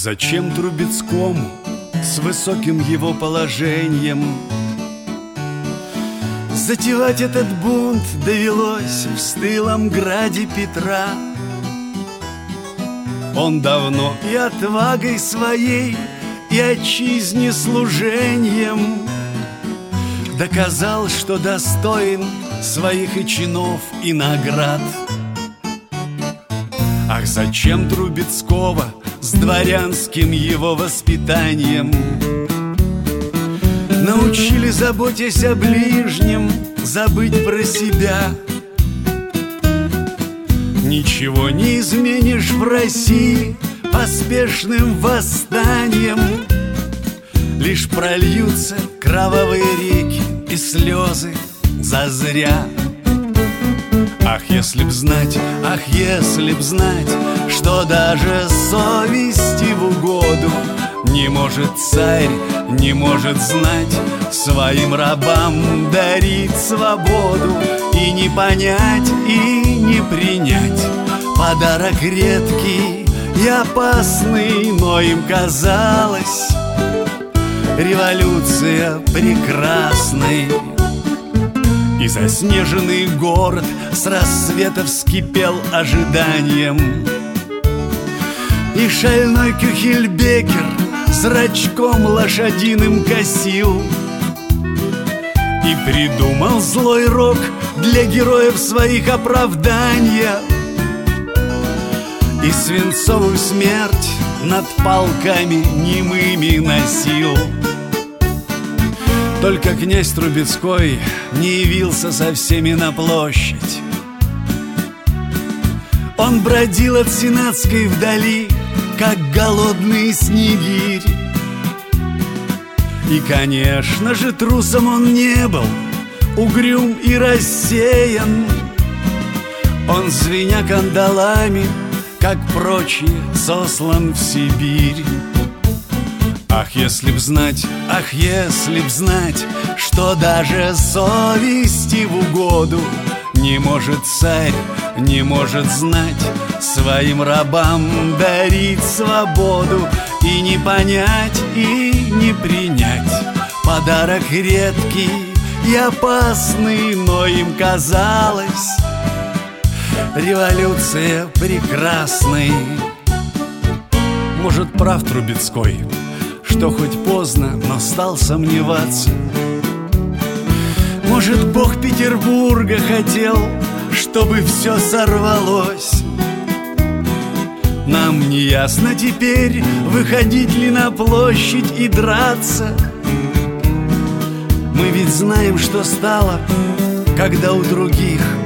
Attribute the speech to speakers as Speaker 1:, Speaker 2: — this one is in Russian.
Speaker 1: зачем Трубецкому с высоким его положением затевать этот бунт довелось в стылом граде Петра? Он давно и отвагой своей, и отчизне служением доказал, что достоин своих и чинов, и наград. Ах, зачем Трубецкого с дворянским его воспитанием научили, заботясь о ближнем, забыть про себя? Ничего не изменишь в России поспешным восстанием, лишь прольются кровавые реки и слезы зазря. Ах, если б знать, что даже совести в угоду не может царь, не может знать, своим рабам дарить свободу. И не понять, и не принять подарок редкий и опасный, но им казалось революция прекрасной. И заснеженный город с рассвета вскипел ожиданием, и шальной Кюхельбекер зрачком лошадиным косил, и придумал злой рок для героев своих оправдания, и свинцовую смерть над полками немыми носил. Только князь Трубецкой не явился со всеми на площадь. Он бродил от Сенатской вдали, как голодный снегирь. И, конечно же, трусом он не был, угрюм и рассеян. Он, звеня кандалами, как прочие, сослан в Сибирь. Ах, если б знать, что даже совести в угоду не может царь, не может знать, своим рабам дарить свободу. И не понять, и не принять подарок редкий и опасный, но им казалось революция прекрасной. Может, прав Трубецкой, что хоть поздно, но стал сомневаться. Может, бог Петербурга хотел, чтобы все сорвалось. Нам не ясно теперь, выходить ли на площадь и драться. Мы ведь знаем, что стало, когда у других